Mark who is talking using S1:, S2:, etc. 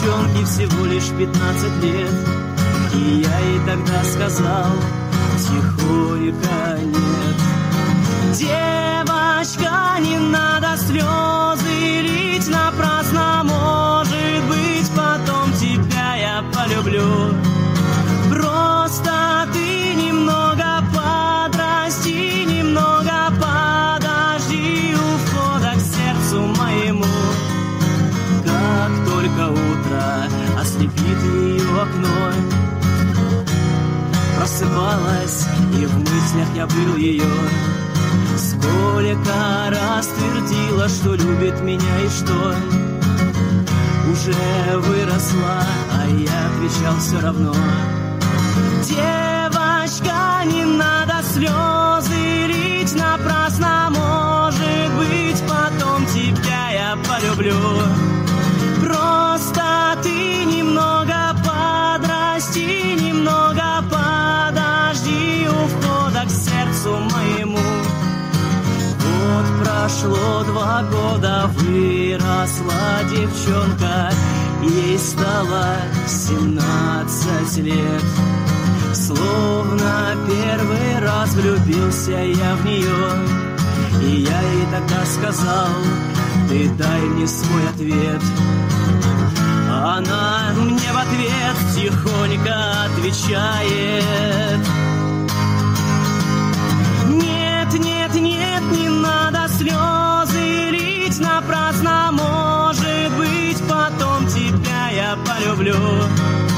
S1: девчонке всего лишь 15 лет. И я ей тогда сказал тихонько нет. Девочка, не надо слезы лить напрасно, может быть, потом тебя я полюблю. Просто ты немного подрасти, немного подожди у входа к сердцу моему. Как только утро ослепит ее окно, просыпалась, и в мыслях я был ее. Сколько раз твердила, что любит меня и что уже выросла, а я отвечал все равно. Девочка, не надо слезы лить напрасно, может быть, потом тебя я полюблю. Просто ты немного подрасти, немного подожди у входа к сердцу моему. Вот прошло 2 года, выросла девчонка, ей стало 17 лет. Словно первый раз влюбился я в нее, и я ей тогда сказал: ты дай мне свой ответ. Она мне в ответ тихонько отвечает: нет, нет, нет, не надо слезы лить напрасно, может быть, потом тебя я полюблю.